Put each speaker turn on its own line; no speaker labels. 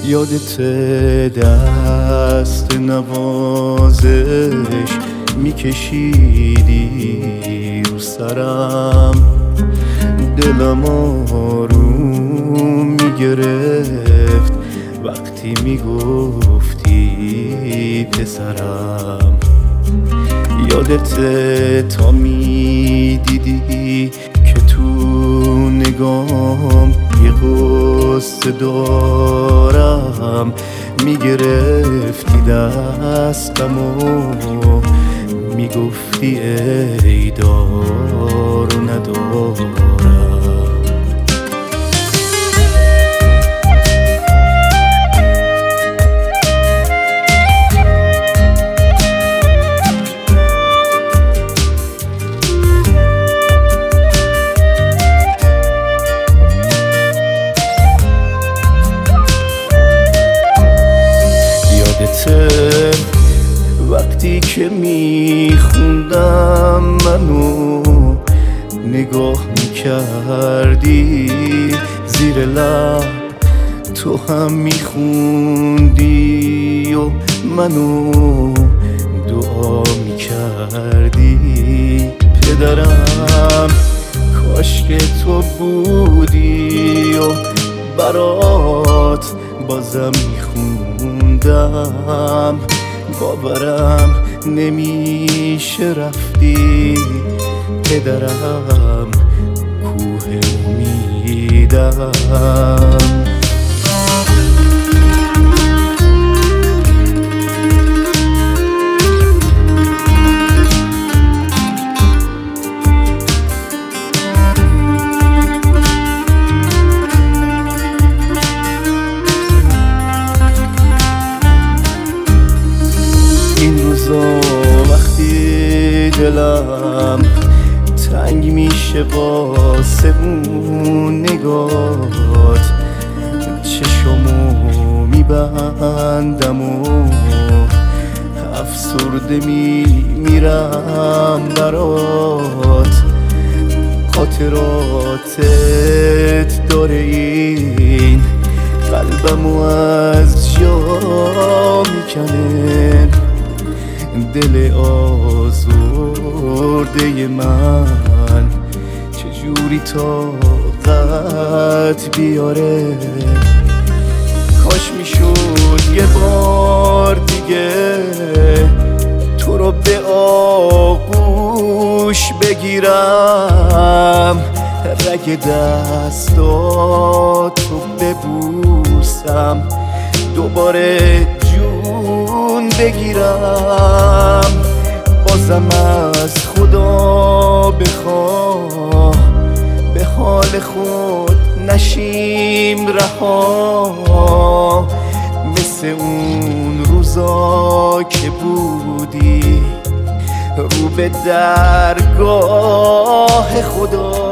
یادت دست نوازش میکشیدی رو سرم، دلم آروم میگرفت وقتی میگفتی پسرم. یادت تا میدیدی که تو نگام یه قصه دارم، میگرفتی دستم و میگفتی ای دار و ندارم. وقتی که میخوندم منو نگاه میکردی، زیر لب تو هم میخوندی و منو دعا میکردی. پدرم کاش که تو بودی و برات بازم میخوندم. باورم نمیشه رفتی پدرم، کوه امیدم. وقتی دلم تنگ میشه واسه اون نگات، چشمو میبندم و افسرده میمیرم برات. خاطراتت داره این قلبمو از جا میکنه، دل آزرده من چجوری طاقت بیاره. کاش میشد یه بار دیگه تو رو به آغوش بگیرم، رگ دستاتو ببوسم، دوباره جون بگیرم. بازم از خدا بخواه به حال خود نشیم رها، مثل اون روزا که بودی رو به درگاه خدا.